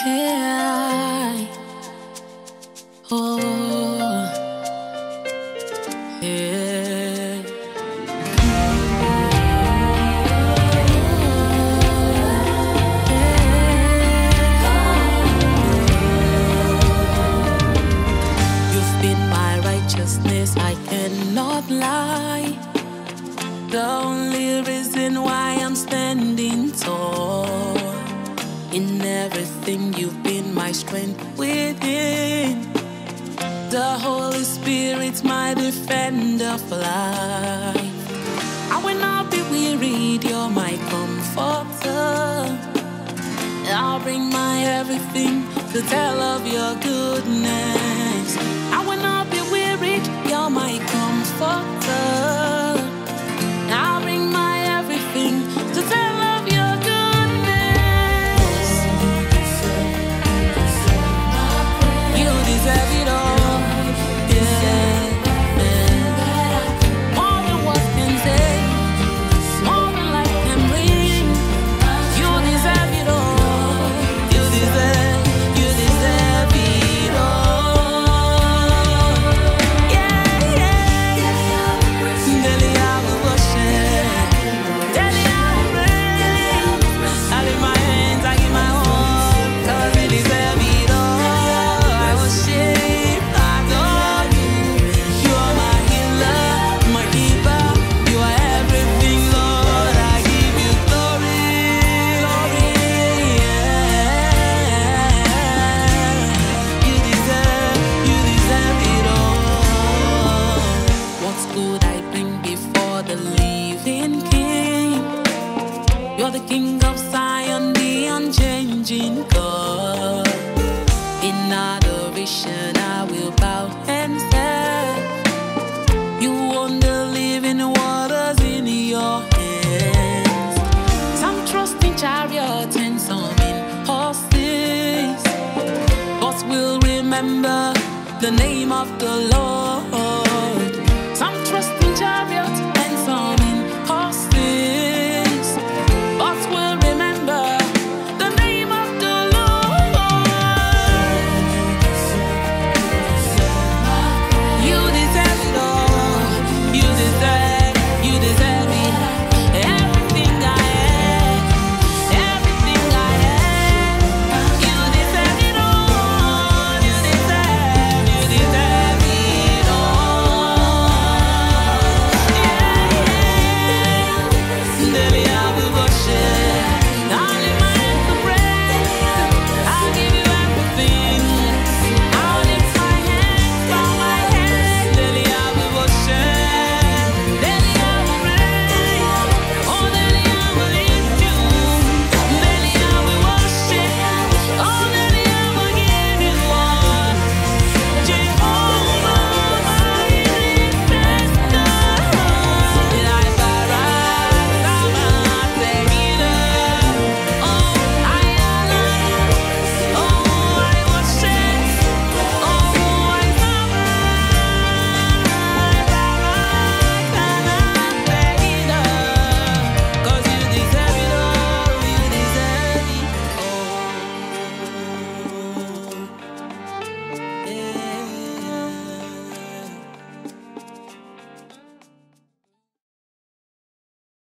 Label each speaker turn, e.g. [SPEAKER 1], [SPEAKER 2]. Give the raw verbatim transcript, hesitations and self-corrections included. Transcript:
[SPEAKER 1] Yeah. Oh. Yeah. You've been my righteousness, I cannot lie. The only reason why I'm standing tall. In everything you've been my strength within. The Holy Spirit's my defender for life. I will not be wearied, you're my comforter. I'll bring my everything to tell of your goodness. I will not be wearied, you're my comforter. I'll bring my everything to tell of your goodness. You deserve it all. Yeah, yeah. More than words can say, more than life can bring. You deserve it all. You deserve, you deserve it all. Yeah, yeah. Daily I will worship. Daily I will praise. I lift my hands, I give my all, 'cause you deserve it all. I worship, I adore you. You are my healer, my keeper. You are everything, Lord. I give you glory, glory. Yeah. You deserve, you deserve it all. What could I bring before the living King? You're the King of Zion, the unchanging God. In adoration, I will bow and say, you own the living waters in your hands. Some trust in chariots and some in horses, but we'll remember the name of the Lord.